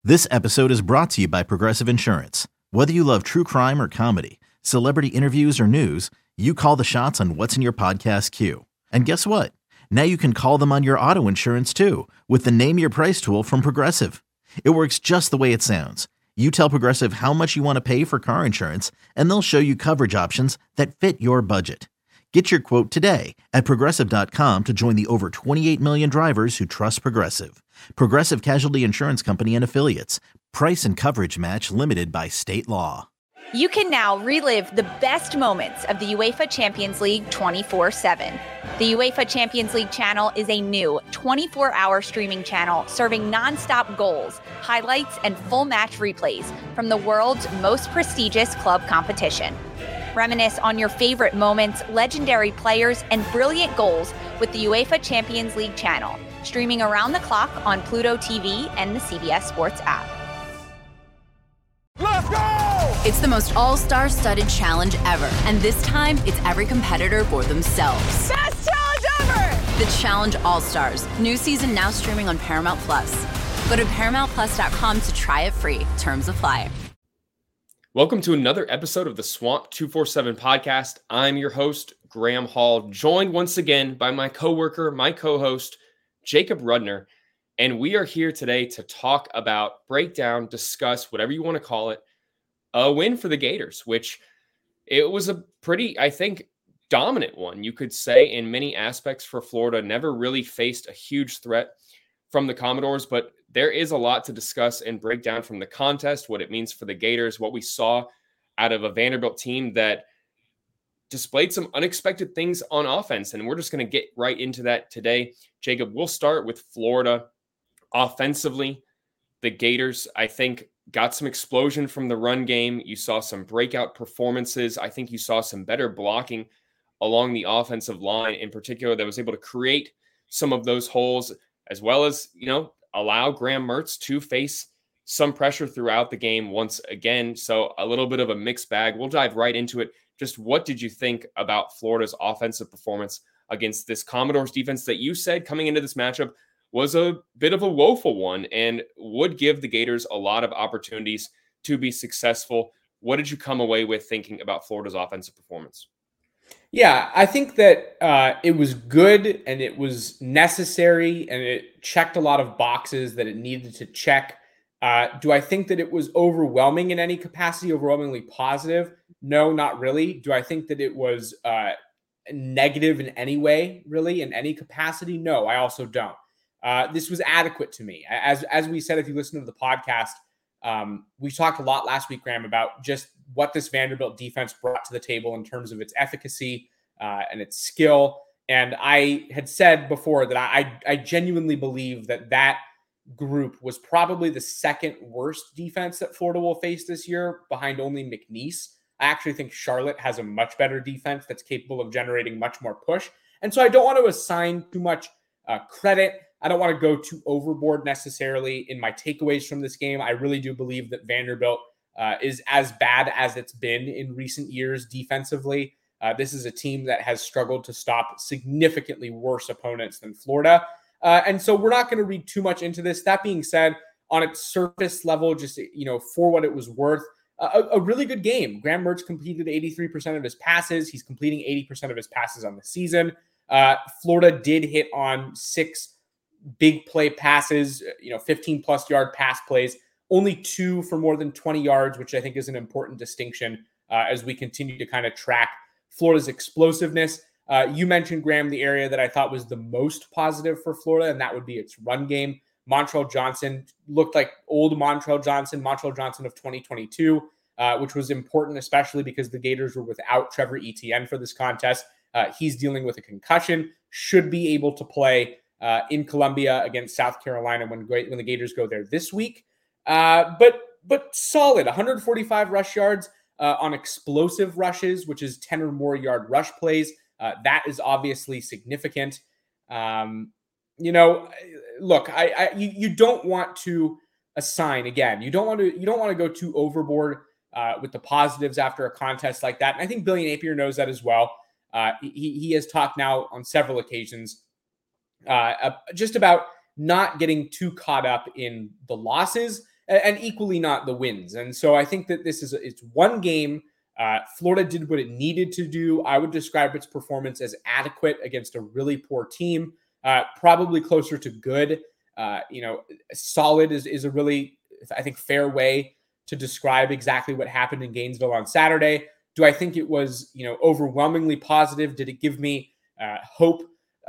This episode is brought to you by Progressive Insurance. Whether you love true crime or comedy, celebrity interviews or news, you call the shots on what's in your podcast queue. And guess what? Now you can call them on your auto insurance too with the Name Your Price tool from Progressive. It works just the way it sounds. You tell Progressive how much you want to pay for car insurance, and they'll show you coverage options that fit your budget. Get your quote today at Progressive.com to join the over 28 million drivers who trust Progressive. Progressive Casualty Insurance Company and Affiliates. Price and coverage match limited by state law. You can now relive the best moments of the UEFA Champions League 24/7. The UEFA Champions League channel is a new 24-hour streaming channel serving non-stop goals, highlights, and full match replays from the world's most prestigious club competition. Reminisce on your favorite moments, legendary players, and brilliant goals with the UEFA Champions League channel, streaming around the clock on Pluto TV and the CBS Sports app. Let's go! It's the most all-star studded challenge ever, and this time it's every competitor for themselves. Best challenge ever! The Challenge All-Stars. New season now streaming on Paramount+. Go to ParamountPlus.com to try it free. Terms apply. Welcome to another episode of the Swamp 247 podcast. I'm your host, Graham Hall, joined once again by my coworker, my co-host, Jacob Rudner. And we are here today to talk about, break down, discuss, whatever you want to call it, a win for the Gators, which it was a pretty, I think, dominant one, you could say, in many aspects for Florida. Never really faced a huge threat from the Commodores, but there is a lot to discuss and break down from the contest, what it means for the Gators, what we saw out of a Vanderbilt team that displayed some unexpected things on offense. And we're just going to get right into that today. Jacob, we'll start with Florida. Offensively, the Gators, I think, got some explosion from the run game. You saw some breakout performances. I think you saw some better blocking along the offensive line in particular that was able to create some of those holes, as well as, allow Graham Mertz to face some pressure throughout the game once again. So a little bit of a mixed bag. We'll dive right into it. Just what did you think about Florida's offensive performance against this Commodores defense that you said coming into this matchup was a bit of a woeful one and would give the Gators a lot of opportunities to be successful? What did you come away with thinking about Florida's offensive performance? Yeah, I think that it was good and it was necessary and it checked a lot of boxes that it needed to check. Do I think that it was overwhelming in any capacity, overwhelmingly positive? No, not really. Do I think that it was negative in any way, really, in any capacity? No, I also don't. This was adequate to me. As we said, if you listen to the podcast, we talked a lot last week, Graham, about just what this Vanderbilt defense brought to the table in terms of its efficacy and its skill. And I had said before that I genuinely believe that group was probably the second worst defense that Florida will face this year, behind only McNeese. I actually think Charlotte has a much better defense that's capable of generating much more push. And so I don't want to assign too much credit. I don't want to go too overboard necessarily in my takeaways from this game. I really do believe that Vanderbilt is as bad as it's been in recent years defensively. This is a team that has struggled to stop significantly worse opponents than Florida. And so we're not going to read too much into this. That being said, on its surface level, just, for what it was worth, a really good game. Graham Mertz completed 83% of his passes. He's completing 80% of his passes on the season. Florida did hit on 6 big play passes, 15 plus yard pass plays, only 2 for more than 20 yards, which I think is an important distinction as we continue to kind of track Florida's explosiveness. You mentioned, Graham, the area that I thought was the most positive for Florida, and that would be its run game. Montrell Johnson looked like old Montrell Johnson of 2022, which was important, especially because the Gators were without Trevor Etienne for this contest. He's dealing with a concussion, should be able to play in Columbia against South Carolina when the Gators go there this week. But solid, 145 rush yards on explosive rushes, which is 10 or more yard rush plays. That is obviously significant. Look, you don't want to assign, again, you don't want to go too overboard with the positives after a contest like that. And I think Billy Napier knows that as well. He has talked now on several occasions just about not getting too caught up in the losses and equally not the wins. And so I think that it's one game. Florida did what it needed to do. I would describe its performance as adequate against a really poor team, probably closer to good. Solid is a really, I think, fair way to describe exactly what happened in Gainesville on Saturday. Do I think it was, overwhelmingly positive? Did it give me hope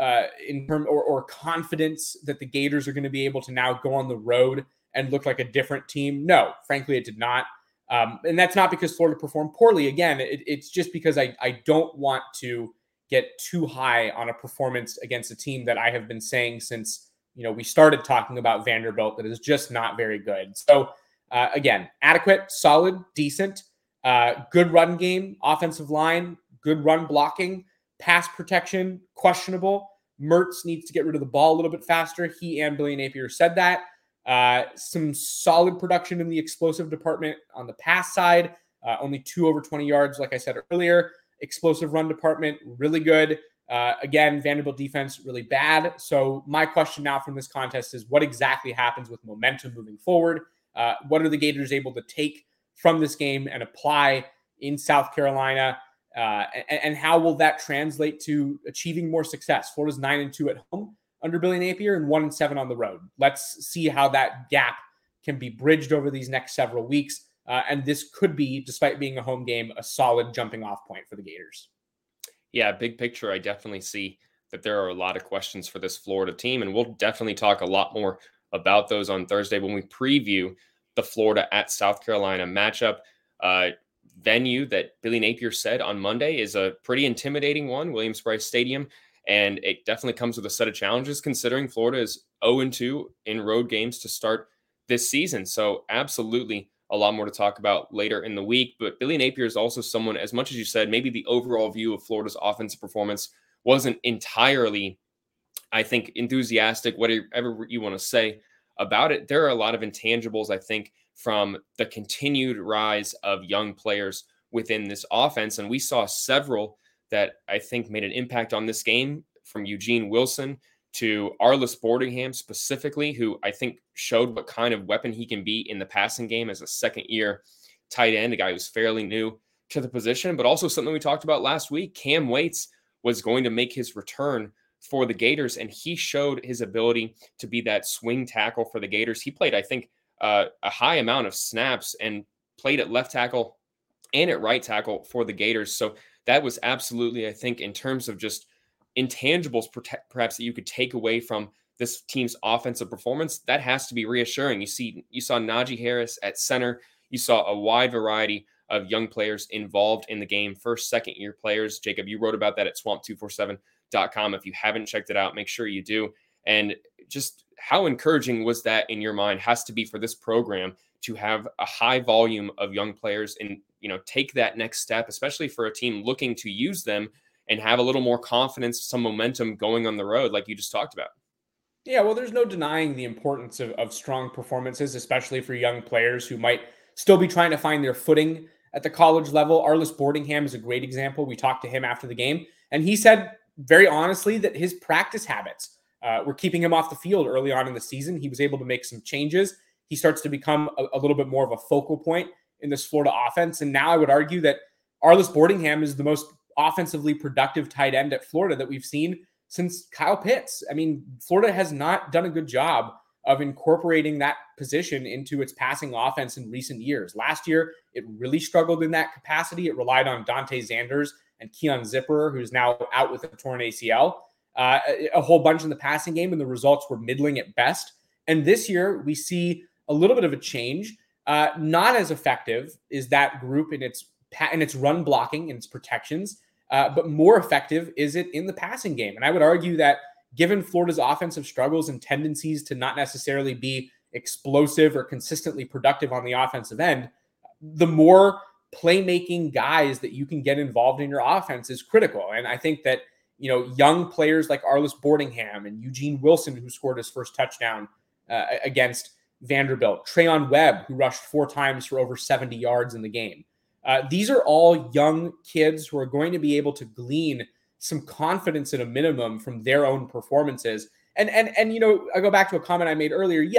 or confidence that the Gators are going to be able to now go on the road and look like a different team? No, frankly, it did not. And that's not because Florida performed poorly. Again, it's just because I don't want to get too high on a performance against a team that I have been saying since, we started talking about Vanderbilt that is just not very good. So again, adequate, solid, decent, good run game, offensive line, good run blocking, pass protection, questionable. Mertz needs to get rid of the ball a little bit faster. He and Billy Napier said that. Some solid production in the explosive department on the pass side, only 2 over 20 yards, like I said earlier. Explosive run department, really good. Again, Vanderbilt defense, really bad. So my question now from this contest is what exactly happens with momentum moving forward? What are the Gators able to take from this game and apply in South Carolina? And how will that translate to achieving more success? Florida's 9-2 at home under Billy Napier and 1-7 on the road. Let's see how that gap can be bridged over these next several weeks. And this could be, despite being a home game, a solid jumping off point for the Gators. Yeah, big picture, I definitely see that there are a lot of questions for this Florida team, and we'll definitely talk a lot more about those on Thursday when we preview the Florida at South Carolina matchup. Venue that Billy Napier said on Monday is a pretty intimidating one, Williams-Brice Stadium. And it definitely comes with a set of challenges considering Florida is 0-2 in road games to start this season. So absolutely a lot more to talk about later in the week. But Billy Napier is also someone, as much as you said, maybe the overall view of Florida's offensive performance wasn't entirely, I think, enthusiastic, whatever you want to say about it. There are a lot of intangibles, I think, from the continued rise of young players within this offense. And we saw several that I think made an impact on this game, from Eugene Wilson to Arlis Boardingham specifically, who I think showed what kind of weapon he can be in the passing game as a second-year tight end, a guy who's fairly new to the position, but also something we talked about last week. Cam Waits was going to make his return for the Gators, and he showed his ability to be that swing tackle for the Gators. He played, I think, a high amount of snaps and played at left tackle and at right tackle for the Gators. So that was absolutely, I think, in terms of just intangibles perhaps that you could take away from this team's offensive performance, that has to be reassuring. You saw Najee Harris at center. You saw a wide variety of young players involved in the game, first, second-year players. Jacob, you wrote about that at swamp247.com. If you haven't checked it out, make sure you do. And just how encouraging was that in your mind has to be for this program to have a high volume of young players and, take that next step, especially for a team looking to use them and have a little more confidence, some momentum going on the road, like you just talked about. Yeah, well, there's no denying the importance of strong performances, especially for young players who might still be trying to find their footing at the college level. Arlis Boardingham is a great example. We talked to him after the game, and he said very honestly that his practice habits were keeping him off the field early on in the season. He was able to make some changes. He starts to become a little bit more of a focal point in this Florida offense. And now I would argue that Arlis Boardingham is the most offensively productive tight end at Florida that we've seen since Kyle Pitts. I mean, Florida has not done a good job of incorporating that position into its passing offense in recent years. Last year, it really struggled in that capacity. It relied on Dante Zanders and Keon Zipperer, who's now out with a torn ACL, a whole bunch in the passing game, and the results were middling at best. And this year, we see a little bit of a change. Not as effective is that group in its run blocking and its protections, but more effective is it in the passing game. And I would argue that given Florida's offensive struggles and tendencies to not necessarily be explosive or consistently productive on the offensive end, the more playmaking guys that you can get involved in your offense is critical. And I think that, young players like Arlis Boardingham and Eugene Wilson, who scored his first touchdown against Vanderbilt, Trayon Webb, who rushed 4 times for over 70 yards in the game. These are all young kids who are going to be able to glean some confidence at a minimum from their own performances. And I go back to a comment I made earlier. Yes,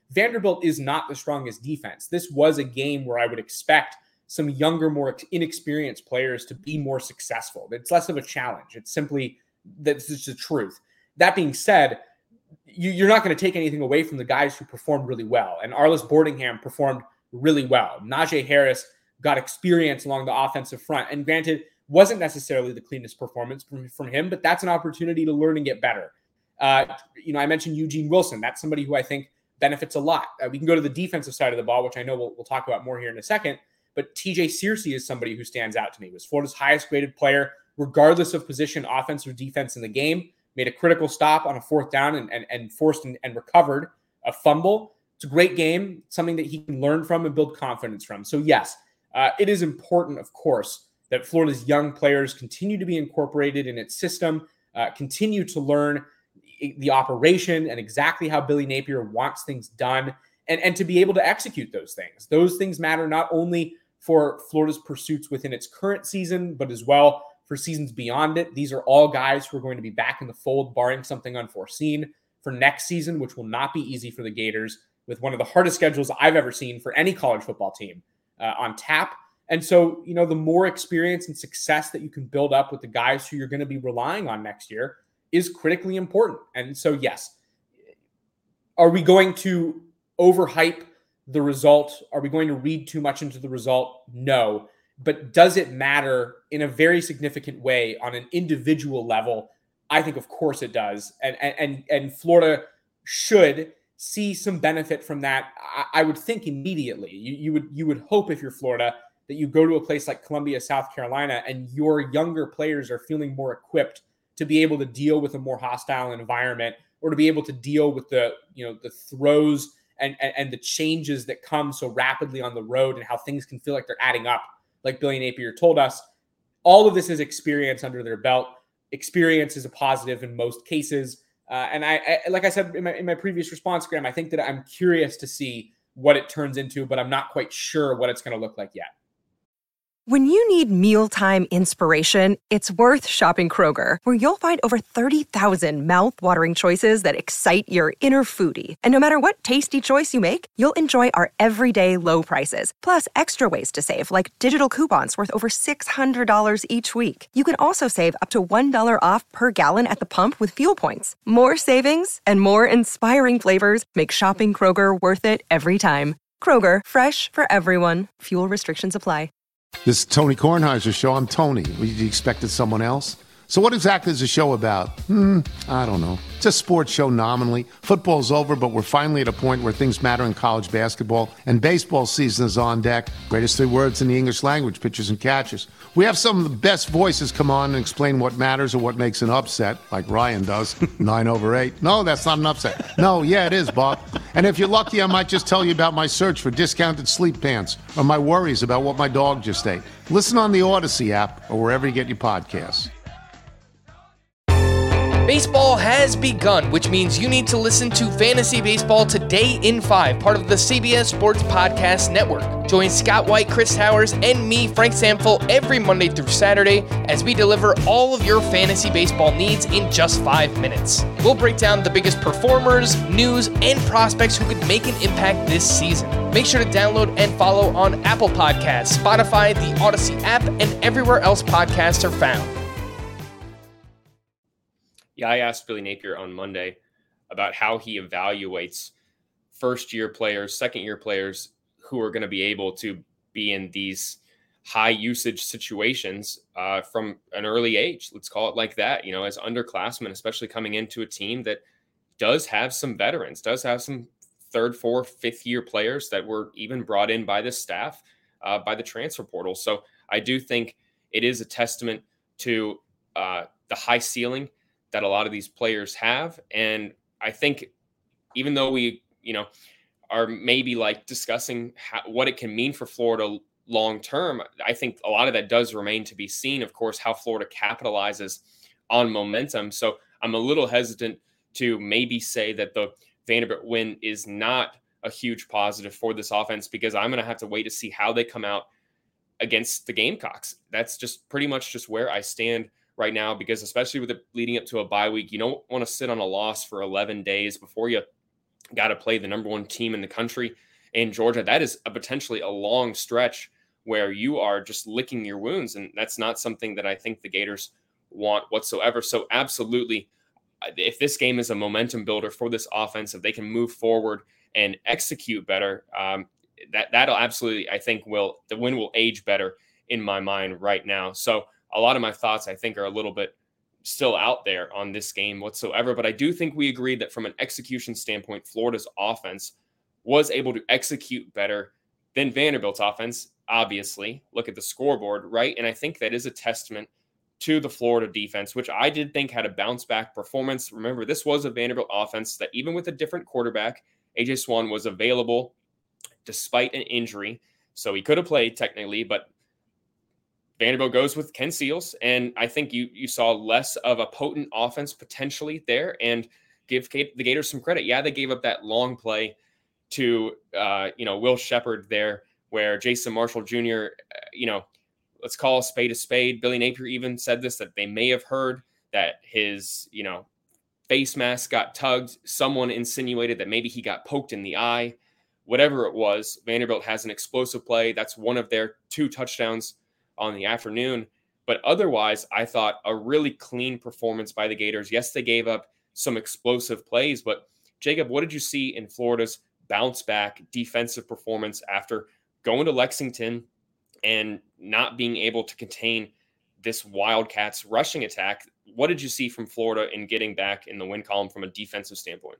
Vanderbilt is not the strongest defense. This was a game where I would expect some younger, more inexperienced players to be more successful. It's less of a challenge. It's simply, that's just the truth. That being said, you're not going to take anything away from the guys who performed really well. And Arlis Boardingham performed really well. Najee Harris got experience along the offensive front. And granted, wasn't necessarily the cleanest performance from him, but that's an opportunity to learn and get better. I mentioned Eugene Wilson. That's somebody who I think benefits a lot. We can go to the defensive side of the ball, which I know we'll talk about more here in a second. But TJ Searcy is somebody who stands out to me. Was Florida's highest graded player, regardless of position, offense or defense in the game. Made a critical stop on a 4th down and forced and recovered a fumble. It's a great game, something that he can learn from and build confidence from. So yes, it is important, of course, that Florida's young players continue to be incorporated in its system, continue to learn the operation and exactly how Billy Napier wants things done, and to be able to execute those things. Those things matter not only for Florida's pursuits within its current season, but as well for seasons beyond it. These are all guys who are going to be back in the fold, barring something unforeseen, for next season, which will not be easy for the Gators, with one of the hardest schedules I've ever seen for any college football team on tap. And so, the more experience and success that you can build up with the guys who you're going to be relying on next year is critically important. And so, yes, are we going to overhype the result? Are we going to read too much into the result? No. But does it matter in a very significant way on an individual level? I think, of course, it does. And Florida should see some benefit from that. I would think immediately. You would hope, if you're Florida, that you go to a place like Columbia, South Carolina, and your younger players are feeling more equipped to be able to deal with a more hostile environment, or to be able to deal with the throws and the changes that come so rapidly on the road, and how things can feel like they're adding up. Like Billy Napier told us, all of this is experience under their belt. Experience is a positive in most cases. And I like I said in my previous response, Graham, I think that I'm curious to see what it turns into, but I'm not quite sure what it's going to look like yet. When you need mealtime inspiration, it's worth shopping Kroger, where you'll find over 30,000 mouth-watering choices that excite your inner foodie. And no matter what tasty choice you make, you'll enjoy our everyday low prices, plus extra ways to save, like digital coupons worth over $600 each week. You can also save up to $1 off per gallon at the pump with fuel points. More savings and more inspiring flavors make shopping Kroger worth it every time. Kroger, fresh for everyone. Fuel restrictions apply. This is Tony Kornheiser's show. I'm Tony. You expected someone else? So what exactly is the show about? I don't know. It's a sports show nominally. Football's over, but we're finally at a point where things matter in college basketball, and baseball season is on deck. Greatest 3 words in the English language, pitchers and catchers. We have some of the best voices come on and explain what matters or what makes an upset, like Ryan does, 9/8. No, that's not an upset. No, yeah, it is, Bob. And if you're lucky, I might just tell you about my search for discounted sleep pants or my worries about what my dog just ate. Listen on the Odyssey app or wherever you get your podcasts. Baseball has begun, which means you need to listen to Fantasy Baseball Today in 5, part of the CBS Sports Podcast Network. Join Scott White, Chris Towers, and me, Frank Samfel, every Monday through Saturday as we deliver all of your fantasy baseball needs in just 5 minutes. We'll break down the biggest performers, news, and prospects who could make an impact this season. Make sure to download and follow on Apple Podcasts, Spotify, the Odyssey app, and everywhere else podcasts are found. Yeah, I asked Billy Napier on Monday about how he evaluates first-year players, second-year players who are going to be able to be in these high-usage situations from an early age. Let's call it like that, as underclassmen, especially coming into a team that does have some veterans, does have some third, fourth, fifth-year players that were even brought in by the staff, by the transfer portal. So I do think it is a testament to the high ceiling that a lot of these players have. And I think even though we, are maybe like discussing what it can mean for Florida long-term, I think a lot of that does remain to be seen, of course, how Florida capitalizes on momentum. So I'm a little hesitant to maybe say that the Vanderbilt win is not a huge positive for this offense, because I'm going to have to wait to see how they come out against the Gamecocks. That's just pretty much just where I stand right now, because especially with it leading up to a bye week, you don't want to sit on a loss for 11 days before you got to play the number one team in the country in Georgia. That is potentially a long stretch where you are just licking your wounds. And that's not something that I think the Gators want whatsoever. So absolutely, if this game is a momentum builder for this offense, if they can move forward and execute better, that'll absolutely, I think the win will age better in my mind right now. So a lot of my thoughts, I think, are a little bit still out there on this game whatsoever. But I do think we agree that from an execution standpoint, Florida's offense was able to execute better than Vanderbilt's offense. Obviously, look at the scoreboard, right? And I think that is a testament to the Florida defense, which I did think had a bounce back performance. Remember, this was a Vanderbilt offense that even with a different quarterback, AJ Swann was available despite an injury. So he could have played technically, but Vanderbilt goes with Ken Seals. And I think you saw less of a potent offense potentially there, and give the Gators some credit. Yeah, they gave up that long play to, Will Shepard there, where Jason Marshall Jr., let's call a spade. Billy Napier even said this, that they may have heard that his, face mask got tugged. Someone insinuated that maybe he got poked in the eye. Whatever it was, Vanderbilt has an explosive play. That's one of their 2 touchdowns on the afternoon. But otherwise, I thought a really clean performance by the Gators. Yes, they gave up some explosive plays, but Jacob, what did you see in Florida's bounce back defensive performance after going to Lexington and not being able to contain this Wildcats rushing attack? What did you see from Florida in getting back in the win column from a defensive standpoint?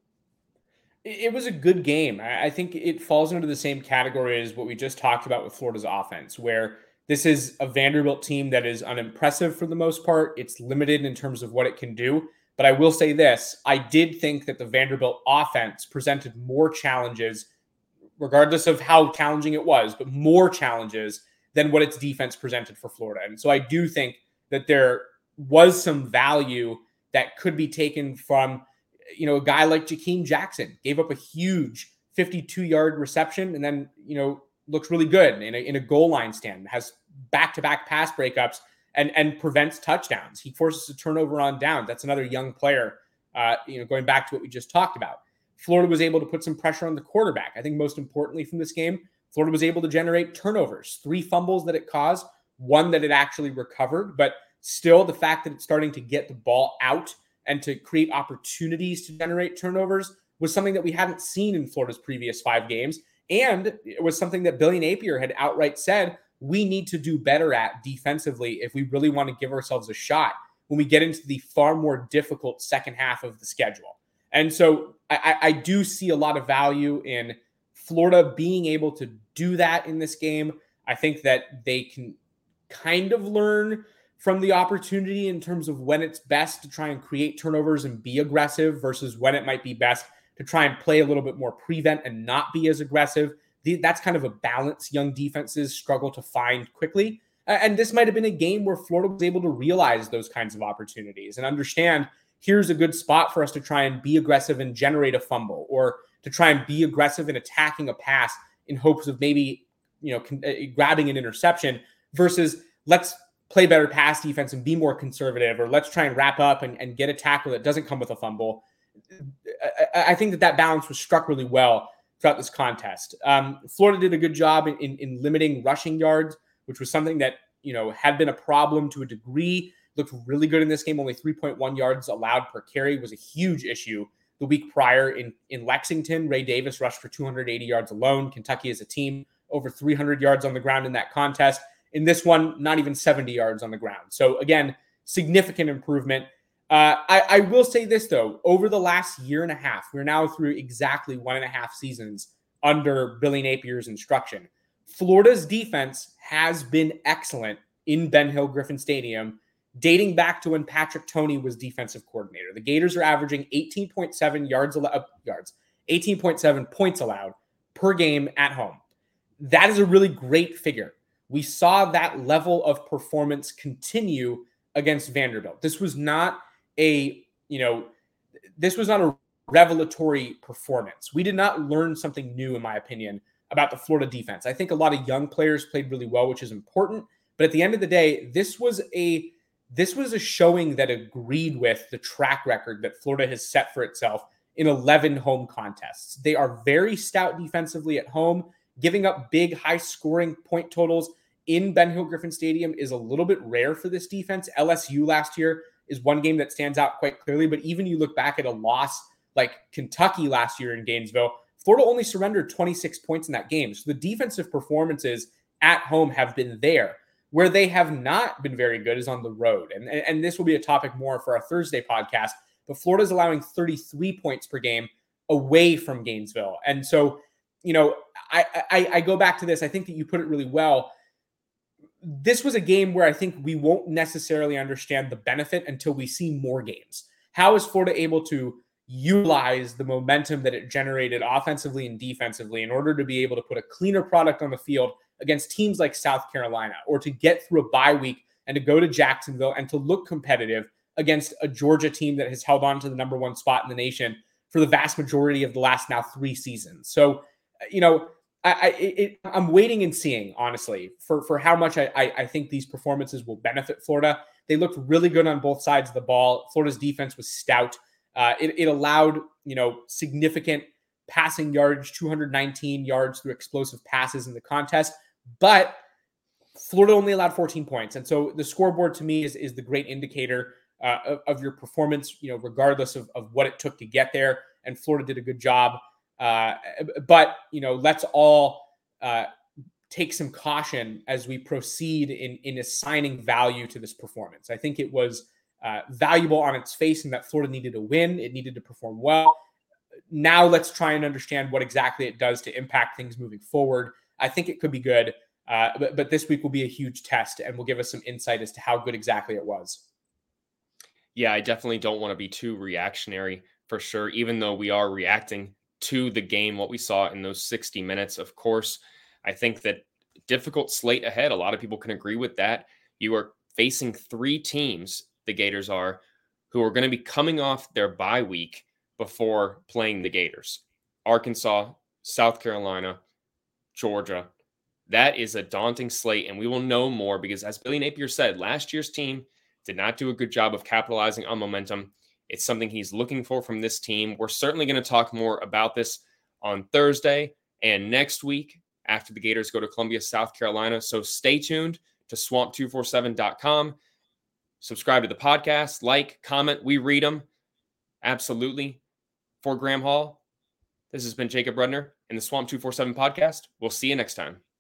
It was a good game. I think it falls into the same category as what we just talked about with Florida's offense, where this is a Vanderbilt team that is unimpressive for the most part. It's limited in terms of what it can do. But I will say this, I did think that the Vanderbilt offense presented more challenges, regardless of how challenging it was, but more challenges than what its defense presented for Florida. And so I do think that there was some value that could be taken from, a guy like Jakeem Jackson. Gave up a huge 52-yard reception and then, looks really good in a goal line stand, has back-to-back pass breakups and prevents touchdowns. He forces a turnover on down. That's another young player, going back to what we just talked about. Florida was able to put some pressure on the quarterback. I think most importantly from this game, Florida was able to generate turnovers, 3 fumbles that it caused, 1 that it actually recovered, but still the fact that it's starting to get the ball out and to create opportunities to generate turnovers was something that we hadn't seen in Florida's previous 5 games. And it was something that Billy Napier had outright said we need to do better at defensively if we really want to give ourselves a shot when we get into the far more difficult second half of the schedule. And so I do see a lot of value in Florida being able to do that in this game. I think that they can kind of learn from the opportunity in terms of when it's best to try and create turnovers and be aggressive versus when it might be best to try and play a little bit more prevent and not be as aggressive. That's kind of a balance young defenses struggle to find quickly. And this might have been a game where Florida was able to realize those kinds of opportunities and understand here's a good spot for us to try and be aggressive and generate a fumble, or to try and be aggressive in attacking a pass in hopes of maybe, grabbing an interception versus let's play better pass defense and be more conservative, or let's try and wrap up and get a tackle that doesn't come with a fumble. I think that balance was struck really well throughout this contest. Florida did a good job in limiting rushing yards, which was something that, had been a problem to a degree. Looked really good in this game. Only 3.1 yards allowed per carry was a huge issue the week prior in Lexington. Ray Davis rushed for 280 yards alone. Kentucky as a team, over 300 yards on the ground in that contest. In this one, not even 70 yards on the ground. So again, significant improvement. I will say this, though. Over the last year and a half, we're now through exactly 1.5 seasons under Billy Napier's instruction. Florida's defense has been excellent in Ben Hill Griffin Stadium, dating back to when Patrick Toney was defensive coordinator. The Gators are averaging 18.7 points allowed per game at home. That is a really great figure. We saw that level of performance continue against Vanderbilt. This was not a revelatory performance. We did not learn something new, in my opinion, about the Florida defense. I think a lot of young players played really well, which is important. But at the end of the day, this was a showing that agreed with the track record that Florida has set for itself in 11 home contests. They are very stout defensively at home. Giving up big, high-scoring point totals in Ben Hill Griffin Stadium is a little bit rare for this defense. LSU last year is one game that stands out quite clearly, but even you look back at a loss like Kentucky last year in Gainesville, Florida only surrendered 26 points in that game. So the defensive performances at home have been there. Where they have not been very good is on the road. And this will be a topic more for our Thursday podcast, but Florida's allowing 33 points per game away from Gainesville. And so, I go back to this. I think that you put it really well. This was a game where I think we won't necessarily understand the benefit until we see more games. How is Florida able to utilize the momentum that it generated offensively and defensively in order to be able to put a cleaner product on the field against teams like South Carolina, or to get through a bye week and to go to Jacksonville and to look competitive against a Georgia team that has held on to the number one spot in the nation for the vast majority of the last now 3 seasons. So, I'm waiting and seeing, honestly, for how much I think these performances will benefit Florida. They looked really good on both sides of the ball. Florida's defense was stout. It allowed, significant passing yards, 219 yards through explosive passes in the contest, but Florida only allowed 14 points. And so the scoreboard to me is the great indicator of your performance, regardless of what it took to get there. And Florida did a good job. But let's all take some caution as we proceed in assigning value to this performance. I think it was valuable on its face in that Florida needed to win. It needed to perform well. Now let's try and understand what exactly it does to impact things moving forward. I think it could be good, but this week will be a huge test and will give us some insight as to how good exactly it was. Yeah, I definitely don't want to be too reactionary for sure, even though we are reacting to the game, what we saw in those 60 minutes. Of course, I think that difficult slate ahead. A lot of people can agree with that. You are facing 3 teams, the Gators are, who are going to be coming off their bye week before playing the Gators. Arkansas, South Carolina, Georgia. That is a daunting slate, and we will know more because, as Billy Napier said, last year's team did not do a good job of capitalizing on momentum. It's something he's looking for from this team. We're certainly going to talk more about this on Thursday and next week after the Gators go to Columbia, South Carolina. So stay tuned to swamp247.com. Subscribe to the podcast, like, comment. We read them. Absolutely. For Graham Hall, this has been Jacob Rudner in the Swamp 247 podcast. We'll see you next time.